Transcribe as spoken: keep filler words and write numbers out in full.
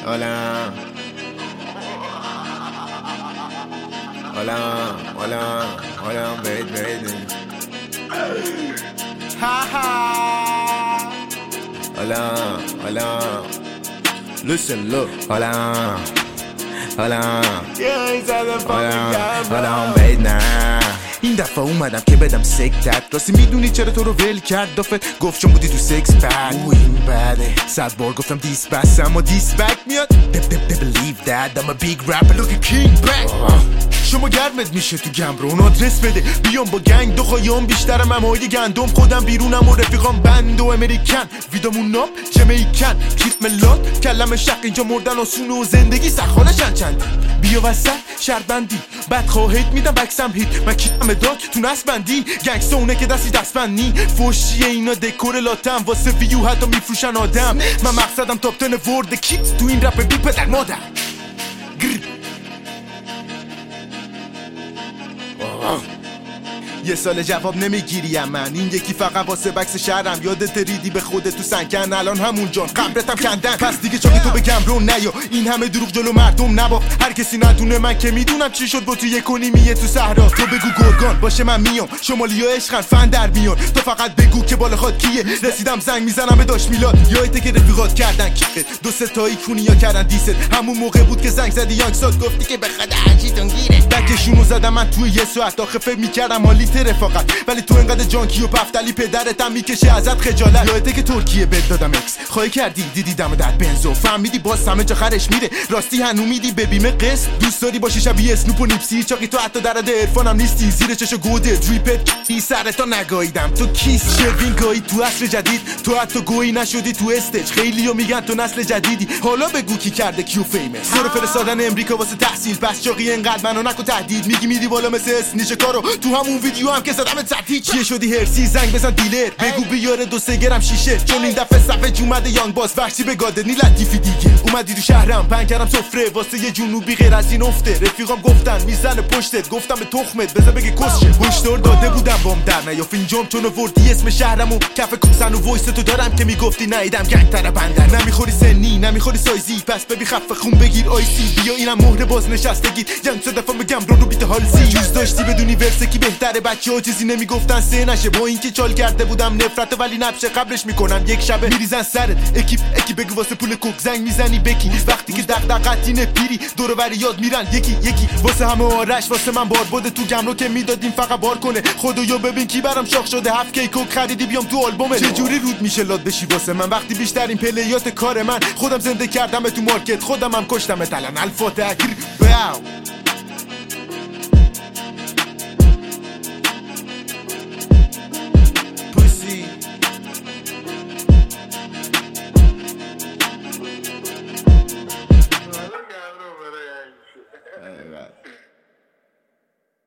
Hola. Hola, hola, hola, baby, baby. Ha ha. Hola, hola. Listen, look. Hola, hola. Hola, hola, baby. این دفعه اومدم که بدم سکتت راستی میدونی چرا تو رو ول کرد دافه گفت چون بودی تو سکس پک او این بده صد بار گفتم دیس بس اما دیس بک میاد They believe that I'm a big rapper look at king back شما گرمت میشه تو گمرو اون آدرس بده بیام با گنگ دو خوایم بیشترم امایی گندم خودم بیرونم و رفیقام بند و امریکن ویدامون ناب جمیکن کیت ملات کلم شق اینجا مردن آسونه و زندگی سخانه چند چند بیا وسط شرط بندی بعد خواهیت میدم بکسم هیت من کیتم داک تو نصب بندی گنگستا اونه که دستی دست بندی فوشیه اینا دکور لاتم واسه ویو حتی میفروشن آدم من مقصدم تاپ تن ورد کیت تو این رپ بی پدر مادر یه سال جواب نمیگیریم من این یکی فقط واسه بکس شهرم یادت ریدی به خودت تو سنکن الان همون جان قبرتم کندن پس دیگه چاکی تو بگم رو نیا این همه دروغ جلو مردم نباخت هر کسی ندونه من که میدونم چی شد با تو یک و نیمیه تو صحرا تو بگو گرگان باشه من میام شمالی ها عشقن فن در میان تو فقط بگو که بالا خود کیه رسیدم زنگ میزنم به داش میلاد یادته که رفیقات کردن کیه دو سه تایی کونیا کردن دیست همون موقع بود که زنگ زدی یانگ ساد گفتی که به خدا عجیتون گیره بکشونو زدم من توی یه ساعت آخه فکر میکردم مالی رفاقت ولی تو انقدر جانکی و پفتلی پدرتم میکشه ازت خجالت یادته که ترکیه بد دادم اکس خواهی کردی دیدی دم در بنزو فهمیدی باز همه جا خرش میره راستی هنو میدی به بیمه قسط دوست داری باشی شبیه اسنوپ و نیپسی چاقی تو حتی درد عرفانم نیستی زیر چشو گوده دریپت ای سرتا نگاییدم تو کیس شروین گایی تو عصر جدید تو حتی گویی نشدی تو استیج خیلیو میگن تو نسل جدیدی حالا بگو کی کرده کیو فیمس سر فرستادن امریکا واسه تحصیل بس چاقی انقدر منو نکو تهدید میگی میدی بالا مثل اسنیش کارو تو همون ویدیو هم که زدم تحتی چیه شدی هرسی زنگ بزن دیلر بگو بیاره دو سه گرم شیشه چون این دفعه صفحه اومده یانگ باس وحشی به گادنی لطیفی دیگه اومدی تو شهرم پنگ کردم سفره واسه یه جنوبی غیر از این افته رفیقام گفتن میزنه پشتت گفتم به تخمت بذار بگه کسشه هشدار داده بودم بام در نیا فینجام چون وردی اسم شهرمو کف کوسن و وایس تو دارم که میگفتی نیدم گنگ تر بندر نمیخوری سنی نمیخوری سایزی پس ببی خفه خون بگیر آیسی بیا اینم مهر بازنشستگی یانگ صد دفعه میگم رو رو بیت هالزی جوز داشتی بدونی ورسه کی بهتره بچه‌ها چیزی نمیگفتن سه نشه با اینکه چال کرده بودم نفرت ولی نبشه قبلش میکنم یک شبه میریزن سرت اکیپ اکی بگو واسه پول کوک زنگ میزنی بکی وقتی که دغدغه‌تی پیری دور و بر یاد میرن یکی یکی واسه همه آرش واسه من بار بوده تو گمرو که میدادیم فقط بار کنه خودو ببین کی برام شاخ شده هفت کی کوک خریدی بیام تو آلبومه چه جوری رود میشه لاد بشی واسه من وقتی بیشترین پلیات کار من خودم زنده کردم تو مارکت خودم هم کشتم الان الفاتحه باو